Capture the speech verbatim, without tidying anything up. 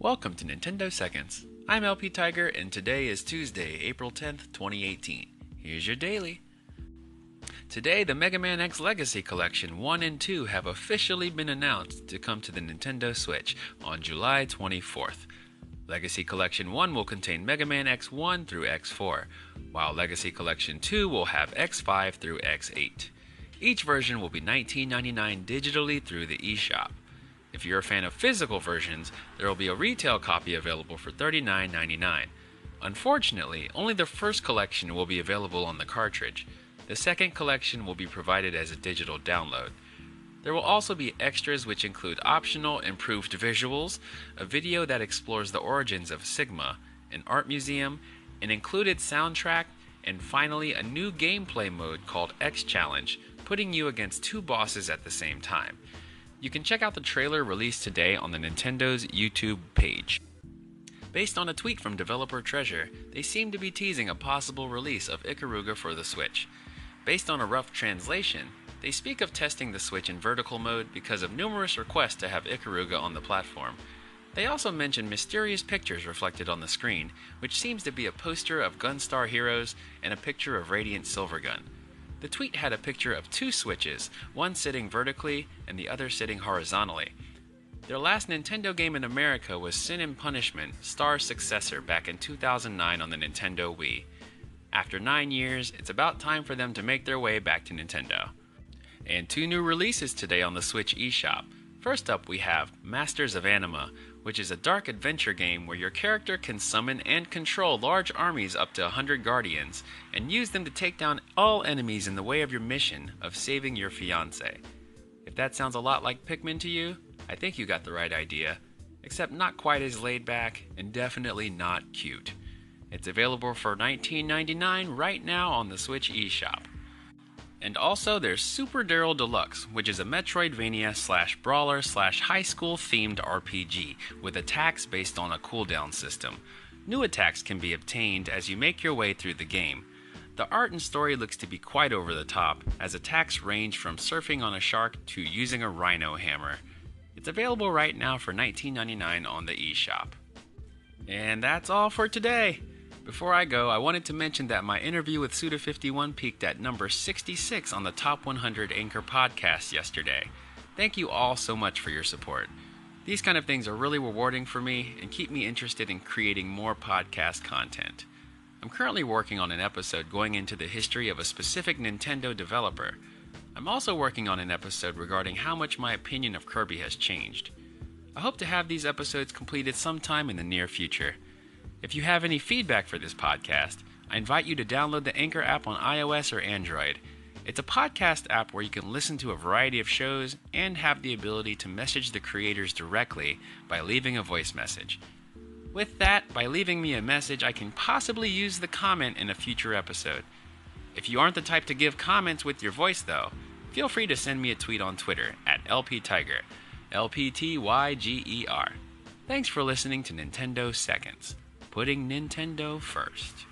Welcome to Nintendo Seconds. I'm L P Tiger, and today is Tuesday, April tenth, twenty eighteen. Here's your daily. Today, the Mega Man X Legacy Collection one and two have officially been announced to come to the Nintendo Switch on July twenty-fourth. Legacy Collection one will contain Mega Man X one through X four, while Legacy Collection two will have X five through X eight. Each version will be nineteen ninety-nine dollars digitally through the eShop. If you're a fan of physical versions, there will be a retail copy available for thirty-nine ninety-nine. Unfortunately, only the first collection will be available on the cartridge. The second collection will be provided as a digital download. There will also be extras which include optional improved visuals, a video that explores the origins of Sigma, an art museum, an included soundtrack, and finally a new gameplay mode called X Challenge, putting you against two bosses at the same time. You can check out the trailer released today on the Nintendo's YouTube page. Based on a tweet from developer Treasure, they seem to be teasing a possible release of Ikaruga for the Switch. Based on a rough translation, they speak of testing the Switch in vertical mode because of numerous requests to have Ikaruga on the platform. They also mention mysterious pictures reflected on the screen, which seems to be a poster of Gunstar Heroes and a picture of Radiant Silvergun. The tweet had a picture of two Switches, one sitting vertically and the other sitting horizontally. Their last Nintendo game in America was Sin and Punishment: Star's Successor back in two thousand nine on the Nintendo Wii. After nine years, it's about time for them to make their way back to Nintendo. And two new releases today on the Switch eShop. First up, we have Masters of Anima, which is a dark adventure game where your character can summon and control large armies up to one hundred guardians, and use them to take down all enemies in the way of your mission of saving your fiancé. If that sounds a lot like Pikmin to you, I think you got the right idea, except not quite as laid back and definitely not cute. It's available for nineteen ninety-nine dollars right now on the Switch eShop. And also there's Super Daryl Deluxe, which is a Metroidvania slash brawler slash high school themed R P G with attacks based on a cooldown system. New attacks can be obtained as you make your way through the game. The art and story looks to be quite over the top, as attacks range from surfing on a shark to using a rhino hammer. It's available right now for nineteen ninety-nine dollars on the eShop. And that's all for today. Before I go, I wanted to mention that my interview with Suda fifty-one peaked at number sixty-six on the Top one hundred Anchor podcast yesterday. Thank you all so much for your support. These kind of things are really rewarding for me and keep me interested in creating more podcast content. I'm currently working on an episode going into the history of a specific Nintendo developer. I'm also working on an episode regarding how much my opinion of Kirby has changed. I hope to have these episodes completed sometime in the near future. If you have any feedback for this podcast, I invite you to download the Anchor app on iOS or Android. It's a podcast app where you can listen to a variety of shows and have the ability to message the creators directly by leaving a voice message. With that, by leaving me a message, I can possibly use the comment in a future episode. If you aren't the type to give comments with your voice though, feel free to send me a tweet on Twitter at L P Tiger, L P T Y G E R. Thanks for listening to Nintendo Seconds. Putting Nintendo first.